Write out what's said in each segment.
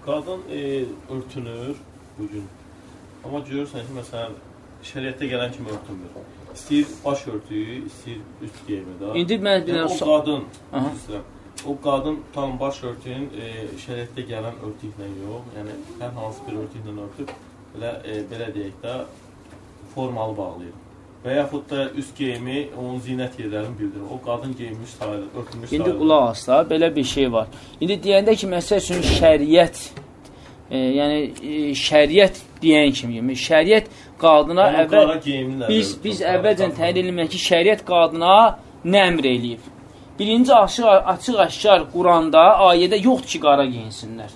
Qadın örtünür bugün. Amma görürsən ki, məsələn, şəriətdə gələn kimi örtünmür. İstəyir baş örtüyü, istəyir üst geyimi də. İndi mən bilirəm. O qadın tam baş örtüyün şəriətdə gələn örtüklə yox. Yəni, hər hansı bir örtüklə örtüb, belə deyək də, formalı bağlayır. Və yaxud da üst geyimi onun zinət yerlərini bildirir. O qadın geyinmiş sayılır, örtülmüş sayılır. İndi qulaq asla, belə bir şey var. İndi deyəndə ki, məsəl üçün şəriət, yəni şəriət deyən kimi, şəriət qadına biz əvvəlcən təyin edilmək ki, şəriət qadına nə əmr eləyib? Birinci açıq-aşkar Quranda ayədə yoxdur ki, qara geyinsinlər.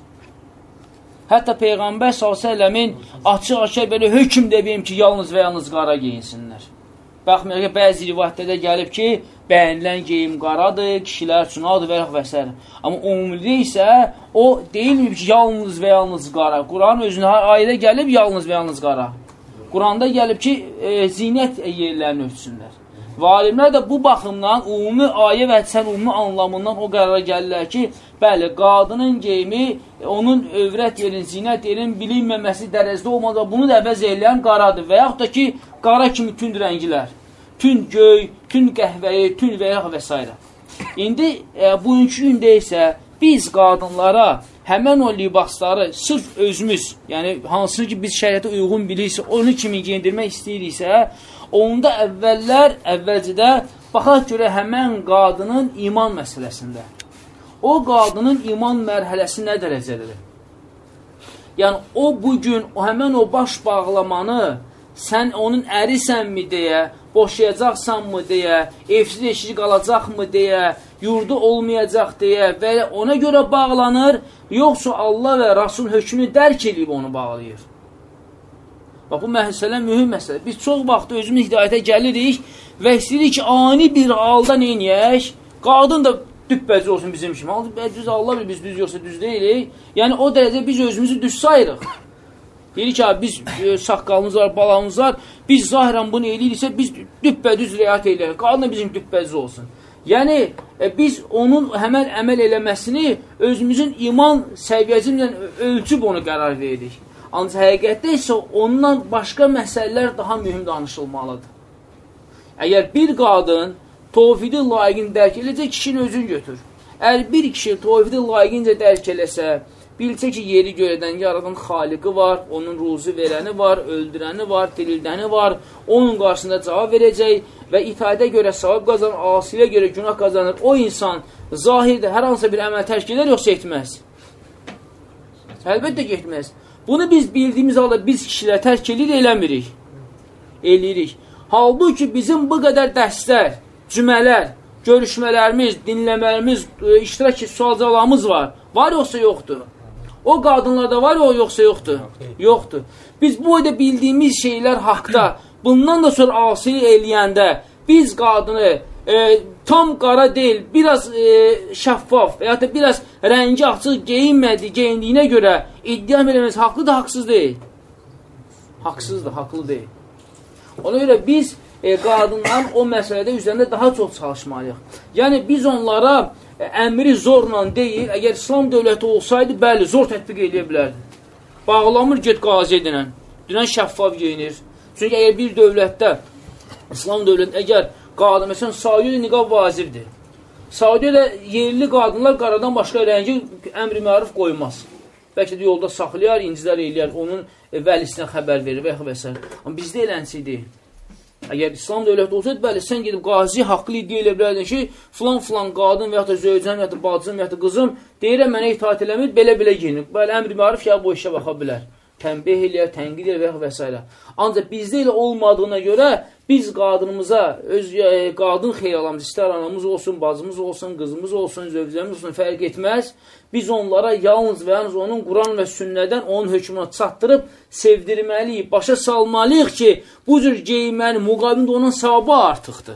Hətta Peyğəmbər s.ə.v-in açıq-aşkar belə hökm deyim ki, yalnız və yalnız qara geyinsinlər. Baxmayaq ki, bəzi rivayətlərdə gəlib ki, bəyənilən geyim qaradır, kişilər üçün adır və s. Amma ümumilikdə isə o deyilməyib ki, yalnız və yalnız qara. Quran özünə ayədə gəlib yalnız və yalnız qara. Quranda gəlib ki, zinət yerlərini örtsünlər. Və alimlər də bu baxımdan ümumi ayə və hədisənin ümumi anlamından o qərara gəlirlər ki, bəli, qadının geyimi, onun övrət yerin, zinət yerin bilinməməsi dərəcədə olmadan bunu da əvəz eləyən qaradır və yaxud da ki, qara kimi tünd rənglər, tünd göy, tünd qəhvəyi, tünd və yaxud və s. İndi bugünkü gündə isə biz qadınlara həmən o libasları sırf özümüz, yəni hansını ki biz şəriətə uyğun bilirsə, onu kimi giyindirmək istəyiriksə, onda əvvəlcədə baxaq görə həmən qadının iman məsələsində. O qadının iman mərhələsi nə dərəcədir? Yəni, o bugün həmən o baş bağlamanı sən onun ərisənmi deyə, boşayacaqsanmı deyə, evsiz eşici qalacaqmı deyə, yurdu olmayacaq deyə və ona görə bağlanır, yoxsa Allah və Rasul hökmünü dərk edib onu bağlayır. Bax, bu məsələ mühüm məsələ. Biz çox vaxt özümüz hidayətə gəlirik və istəyirik ki, ani bir halda neynəyək? Qadın da düpbəci olsun bizim kimi. Düz Allah bilir, biz düz yoxsa düz deyilik. Yəni, o dərəcə biz özümüzü düz sayırıq. Deyirik ki, biz saqqalımız var, balamız var, biz zahirən bunu eləyiriksə, biz düpbədüz rəyat eləyirik. Qadın da bizim düpbəci olsun. Yəni, biz onun həmən əməl eləməsini özümüzün iman səviyyəsimlə ölçüb onu qərar veririk. Ancaq həqiqətdə isə ondan başqa məsələlər daha mühüm danışılmalıdır. Əgər bir qadın tovhidi layiqin dərk eləcək, kişinin özünü götür. Əgər bir kişi tovhidi layiqincə dərk eləsə, bilsə ki, yeri görədən yaradan xaliqi var, onun ruzu verəni var, öldürəni var, dirildəni var, onun qarşısında cavab verəcək və itaədə görə savab qazanır, asilə görə günah qazanır. O insan zahirdə hər hansısa bir əməl tərk edər, yoxsa etməz? Əlbəttə getməz. Bunu biz bildiyimiz halda biz kişilər tərk edir, eləmirik. Eləyirik. Halbuki bizim bu qədər dərslər, cümələr, görüşmələrimiz, dinləmələrimiz, iştirak sualcalarımız var. Var yoxsa yoxdur? O qadınlarda var yoxsa yoxdur? Yoxdur. Biz bu boyda bildiyimiz şeylər haqda, bundan da sonra asili eləyəndə biz qadını tam qara deyil, biraz şəffaf və ya da biraz rəngi açıq geyindiyinə görə iddia eləməz, haqlıdır, haqsız deyil. Haqsızdır, haqlı deyil. Ona görə biz qadınların o məsələdə üzərində daha çox çalışmalıyıq. Yəni, biz onlara əmri zorla deyil, əgər İslam dövləti olsaydı, bəli, zor tətbiq edə bilərdi. Bağlamır, get qazi edinən. Dünən şəffaf geyinir. Çünki əgər bir dövlətdə, İslam dövləti, əgər qadın, məsələn, Saudiyyədə niqab vacibdir. Saudiyyədə yerli qadınlar qaradan başqa rəngi əmri məruf qoymaz. Bəlkə də yolda saxlayar, incilər eləyər, onun vəlisinə xəbər verir və s. Amma bizdə elənsi deyil. Əgər İslam dövləti olsaydı, bəli, sən gedib qazi haqlı iddia elə bilərdin ki, filan qadın və ya da zövcəm, və ya da bacım, və ya da qızım deyirəm, mənə itaat eləmir, belə geyinir. Bəli, əmri məruf ya bu işə baxa bilər. Tənbih eləyər, tənqid eləyər və s. Ancaq bizdə elə olmadığına görə biz qadınımıza, qadın xeyralamız, istər anamız olsun, bacımız olsun, qızımız olsun, zövcəmiz olsun, fərq etməz. Biz onlara yalnız və yalnız onun Quran və sünnədən onun hökmünü çatdırıb, sevdirməliyik, başa salmalıyıq ki, bu cür geyinmənin müqabilində onun savabı artıqdır.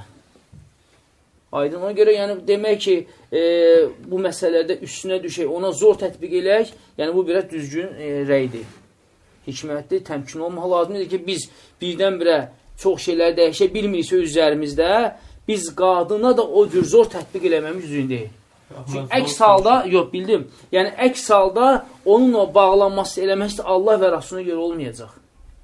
Aydın, ona görə yəni demək ki, bu məsələdə üstünə düşək, ona zor tətbiq eləyək, yəni bu biraz düzgün rəydir. Hikmətli, təmkin olmaq lazımdır ki, biz birdən-birə çox şeylər dəyişə bilmiriksə üzərimizdə, biz qadına da o cür zor tətbiq eləməmiz düzgün deyil. Əks halda, yox bildim, yəni əks halda onun o bağlanması, eləməsi Allah və Rasuluna görə olmayacaq.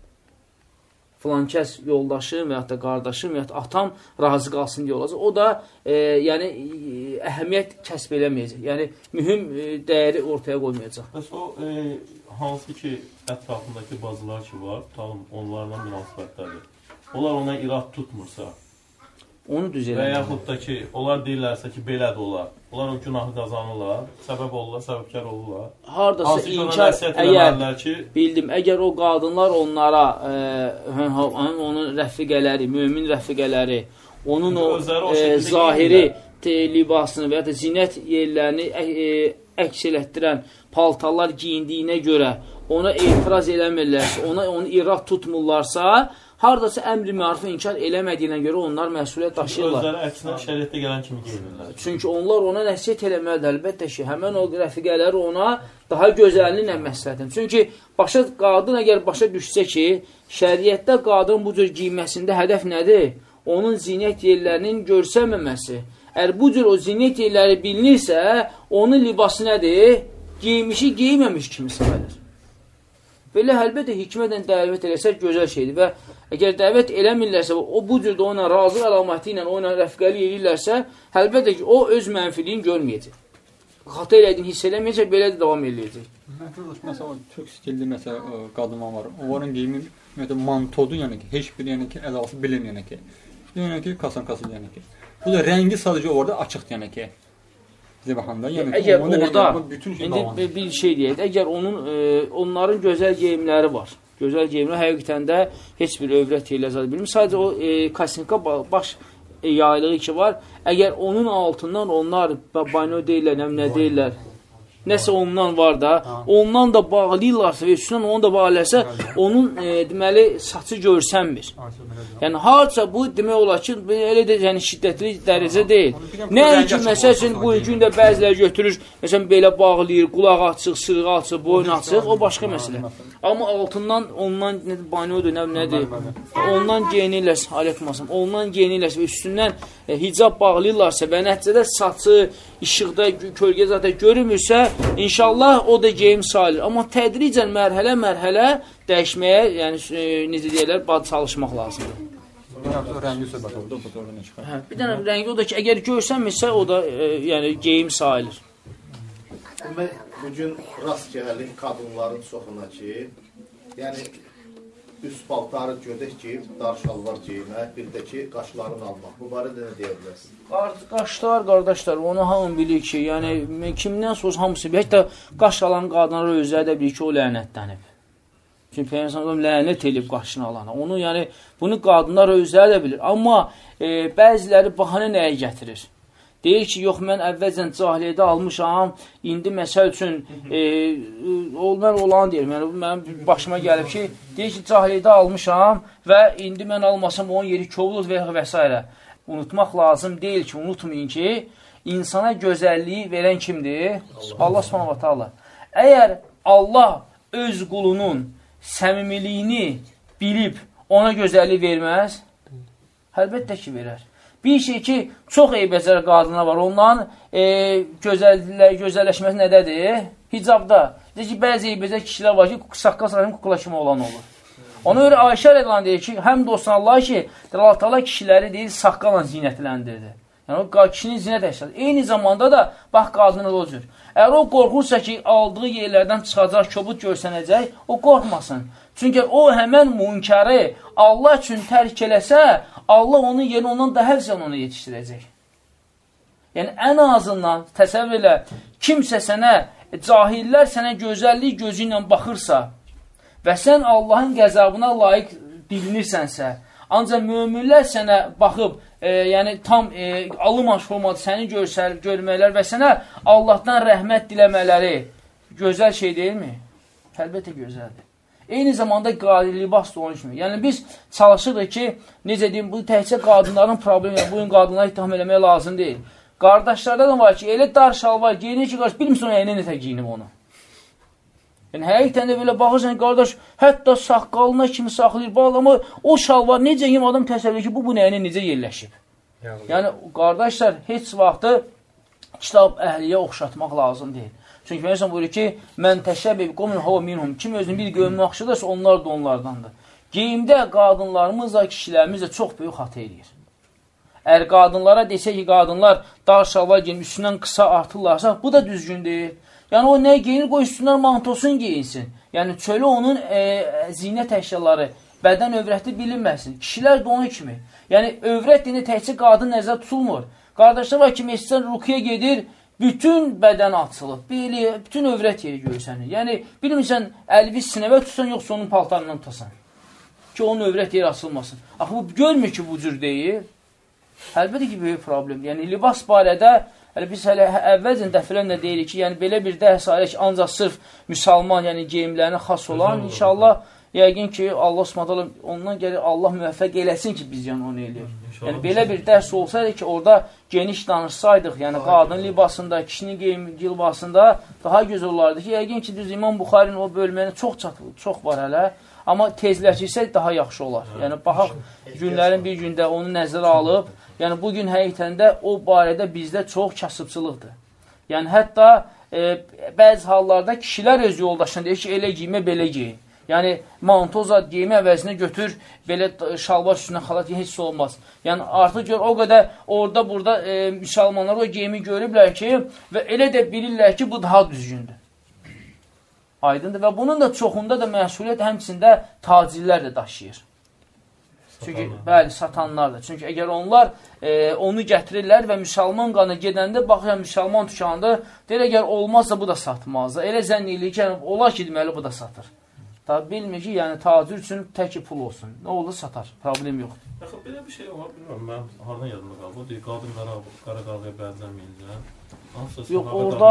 Filan kəs yoldaşım və ya da qardaşım və ya da atam razı qalsın deyə olacaq. O da yəni əhəmiyyət kəsb eləməyəcək. Yəni mühüm dəyəri ortaya qoymayacaq. Bəs o hansı ki ətrafındakı bazılar ki var, tutalım onlarla münasibətlərdir. Onlar ona irad tutmursa, onu düz və yaxud da ki, onlar deyirlərsə ki, belə də olar. Onlar o günahı qazanırlar, səbəb olurlar, səbəbkar olurlar. Haradasa inkar, əgər bildim, əgər o qadınlar onlara, onun rəfiqələri, mömin rəfiqələri, onun o zahiri libasını və ya da zinət yerlərini əks elətdirən paltarlar giyindiyinə görə ona etiraz eləmirlərsə, onu irad tutmurlarsa, haradasa əmr-i məruf inkar eləmədiyinə görə onlar məsuliyyət daşıyırlar. Özləri əksinə şəriətdə gələn kimi geyinirlər. Çünki onlar ona nəsiyyət eləməlidir, əlbəttə ki, həmən o rəfiqələri ona daha gözəlliklə məsləhət edir. Çünki qadın əgər başa düşsə ki, şəriətdə qadın bu cür giyməsində hədəf nədir? Onun zinət yerlərinin görsənməməsi. Əgər bu cür o zinət yerləri bilinirsə, onun libası nədir? Giymişi giyməmiş kimi sayılır. Belə əlbəttə hikmətlə dəvət eləsə gözəl şeydir və əgər dəvət eləmirlərsə, o bu cürdə ona razı əlaməti ilə ona rəfqəli edirlərsə, əlbəttə ki, o öz mənfiliyini görməyəcək. Xata elədiyini hiss eləməyəcək, belə də davam eləyəcək. Məsələn, türk stilli qadınlar var. Onların geyimi mantodur, yəni ki, heç bir əlası bilin, yəni ki, kasan-kasın, yəni ki. Bu da rəngi sadəcə orada açıqdır, yəni ki. Əgər orada, indi bir şey deyək, əgər onların gözəl geyimləri var, gözəl geyimlər həqiqətən də heç bir övrət ilə zad bilmir, sadəcə o kasinka baş yaylığı ki var, əgər onun altından onlar banyo deyirlər, nə deyirlər, nəsə ondan var da, ondan da bağlayırlarsa və üstündən onu da bağlayırsa, onun deməli saçı görsənmir. Yəni, harca bu demək olar ki, elə də şiddətli dərəcə deyil. Nəinki, məsəl üçün, bu gün də bəziləri götürür, məsələn, belə bağlayır, qulaq açıq, sırğı açıq, boyun açıq, o başqa məsələ. Amma altından, ondan banyodur, nədir, ondan geyinirlərsə, aleykumasam, ondan geyinirlərsə və üstündən hicab bağlayırlarsa və nəticədə saçı, işıqda, kölgə zaten görünmürsə, İnşallah o da geyim sayılır. Amma tədricən mərhələ dəyişməyə, yəni necə deyirlər, çalışmaq lazımdır. Rəngi söhbət oldu, o da oradan çıxar. Bir dənə rəngi o da ki, əgər görsənmirsə, o da yəni geyim sayılır. Bugün rast gəlir qadınların çoxuna ki, yəni üst paltarı gödək geyib, dar şalvar geymək, bir də ki, qaşlarını almaq. Bu barədə nə deyə bilərsiniz? Qaşlar, qardaşlar, onu hamı bilir ki, yəni kimdən sonra hamısı bilir. Hətta qaş alan qadınlar özləri də bilir ki, o lənətlənib. Çünki Peyğəmbər lənət edib qaşını alana. Onu, yəni, bunu qadınlar özləri də bilir. Amma bəziləri bahanə nəyə gətirir? Deyir ki, yox, mən əvvəlcən cahiliyyədə almışam, indi məsəl üçün, mən olanı deyir, mənim başıma gəlib ki, deyir ki, cahiliyyədə almışam və indi mən almasam onun yeri kovulur və s. Unutmaq lazım deyil ki, unutmayın ki, insana gözəlliyi verən kimdir? Allah s.ə.v. Əgər Allah öz qulunun səmimiliyini bilib ona gözəllik verməz, əlbəttə ki, verər. Bir şey ki, çox eybəcər qadına var, onların gözəlləşməsi nədədir? Hicabda. Deyir ki, bəzi eybəcər kişilər var ki, saqqal sarayın kukla kimi olan olur. Ona görə Ayşə rəqlan deyir ki, həm də olsun Allah ki, Allah Taala kişiləri deyir, saqqalla zinətləndirdi. Yəni, o kişinin zinət əşyadır. Eyni zamanda da, bax, qadını da o cür. Əgər o qorxursa ki, aldığı yerlərdən çıxacaq, kobud görsənəcək, o qorxmasın. Çünki o həmən münkəri Allah üçün tərk eləsə, Allah onun yerini ondan daha həvsən onu yetişdirəcək. Yəni, ən azından təsəvvür elə, kimsə sənə, cahillər sənə gözəllik gözü ilə baxırsa və sən Allahın qəzabına layiq bilinirsənsə, ancaq möminlər sənə baxıb, yəni tam alınmaş formada səni görməklər və sənə Allahdan rəhmət diləmələri gözəl şey deyilmi? Əlbəttə gözəldir. Eyni zamanda libas da onun kimi. Yəni biz çalışırıq ki, necə deyim, bu təhcə qadınların problemi, bugün qadınları ittiham eləmək lazım deyil. Qardaşlarda da var ki, elə dar şalvar geyinir ki, qardaş, bilmirsən o əynə nətə geyinib onu. Yəni, həqiqətən də belə baxırsan, qardaş, hətta saqqalına kimi saxlayır, bağlama, o şalvar necə yiyim adam təsəvvür ki, bu nəyinə necə yerləşib. Yəni, qardaşlar, heç vaxtı kitab əhliyə oxşatmaq lazım deyil. Çünki Peyğəmbər buyurur ki, mən təşəbbih qovmun huve minhum. Kim özünü bir görünmə yaxşıdırsa, onlar da onlardandır. Geyimdə qadınlarımız da, kişilərimiz də çox böyük xata edir. Əgər qadınlara desə ki, qadınlar dar şalvar geyinib, üstündən qısa artırlarsa, bu da düzgün deyil. Yəni, o nə geyinir, qoy üstündən mantosun geyinsin. Yəni, çölü onun zinət əşyaları, bədən övrəti bilinməsin. Kişilər də onu kimi. Yəni, övrət deyini təkcə qadın nəzər tutulmur. Qardaşlar var ki, məsciddən rukiyə gedir, bütün bədən açılıb, bütün övrət yeri görsənir. Yəni, bilmirsən, əlvi sinəvə tutsan, yoxsa onun paltarından tutasan. Ki, onun övrət yeri açılmasın. Axı, bu görmür ki, bu cür deyil. Əlbəttə ki, böyük problem. Yəni, libas barədə, biz hələ əvvəlcən dəfələrlə deyirik ki, yəni, belə bir dərs ayrı ki, ancaq sırf müsəlman, yəni, geyimlərinə xas olan, inşallah, yəqin ki, Allah s.ə.v. ondan gəlir, Allah müvəffəq eləsin ki, biz yəni onu eləyir. Yəni, belə bir dərs olsaydı ki, orada geniş danışsaydıq, yəni, qadın libasında, kişinin geyim libasında daha gözəl olardı ki, yəqin ki, düz İmam Buxarinin o bölməyində çox var hələ, amma tezləşirsə daha yaxşı olar. Yəni, baxaq, günlərin bir gündə onu nəzərə alıb, yəni, bugün həqiqətən də o barədə bizdə çox kasıbçılıqdır. Yəni, hətta bəzi hallarda kişilər öz yoldaşına deyir ki, elə giyimə, belə giyin. Yəni, mantoza geyimi əvəzinə götür, belə şalvar üstündən xalat heç olmaz. Yəni, artıq gör, o qədər orada-burada müsəlmanlar o geyimi görüblər ki, və elə də bilirlər ki, bu daha düzgündür. Aydındır və bunun da çoxunda da məsuliyyət həmçində tacirlər də daşıyır. Çünki, bəli, satanlar da. Çünki əgər onlar onu gətirirlər və müsəlman qanı gedəndə, baxırəm, müsəlman tükanında, deyir, əgər olmazsa bu da satmazdır. Elə zənn edir ki, olar ki, deməli, bu da satır. Tabi bilmir ki, yəni tacir üçün tək pul olsun. Nə olur, satar. Problem yoxdur. Yaxı, belə bir şey var, bilmirəm, mən haradan yadımda qalıb. O deyir, qadın qara qarğaya bənzəməyəcək. Yox,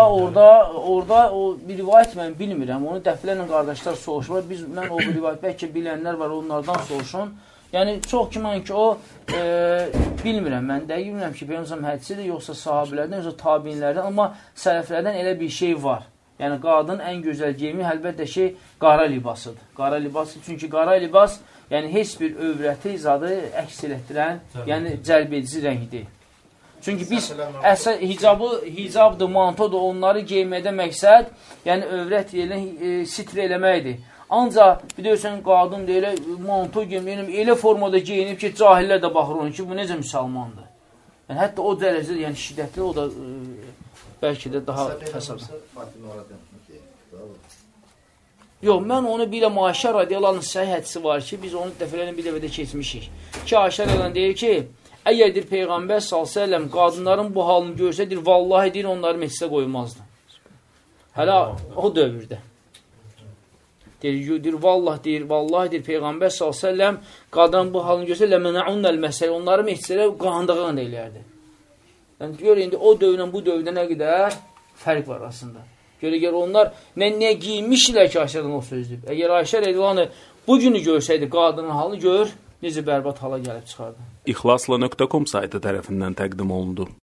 orada o bir rivayət mən bilmirəm. Onu dəfələrlə qardaşlar soruşurlar. Mən o bir rivayət, bəlkə bilənlər var, onlardan soruşun. Yəni, çox kimən ki, o bilmirəm, mən dəqiq bilmirəm ki, Peyğəmbər hədisidir, yoxsa sahabilərdən, yoxsa tabinlərdən, amma sələflərdən elə bir şey var. Yəni, qadın ən gözəl geyimi əlbəttə ki, qara libasıdır. Qara libası, çünki qara libas, yəni, heç bir övrəti zadı əks elətdirən, yəni, cəlb edici rəngdir. Çünki biz hicabdır, mantodur, onları geyməkdə məqsəd, yəni, övrət yerini sitr eləməkdir. Ancaq, bilirsən, qadın da elə manto geyinib, elə formada geyinib ki, cahillər də baxır onun ki, bu necə müsəlmandır. Yəni, hətta o dərəcədə, yəni, şiddətli, o da bəlkə də daha fəsad. Yox, mən onu bir də Ayşə radiyallahu səhih hədisi var ki, biz onu dəfələrini bir dəfədə keçmişik. Ki, Ayşə radiyallahu deyir ki, əgərdir Peyğəmbər s.ə.v qadınların bu halını görsədir, vallahi deyir, onları meclisə qoymazdı. Hələ o dövrdə. Deyir, vallahi deyir, Peyğəmbər s.ə.v qadının bu halını görsədir, ləmənəunnəl məsələ, onları meclisə qandığın eləyərdi. Yəni, gör, indi o dövrdən bu dövrdə nə qədər fərq var arasında. Görə onlar nə giyinmişlər ki, Ayşədən o sözdür. Əgər Ayşə rədiyallahu bu günü görsəydi, qadının halını gör, necə bərbad hala gəlib çıxardı. İxlasla.com saytı tərəfindən təqdim olundu.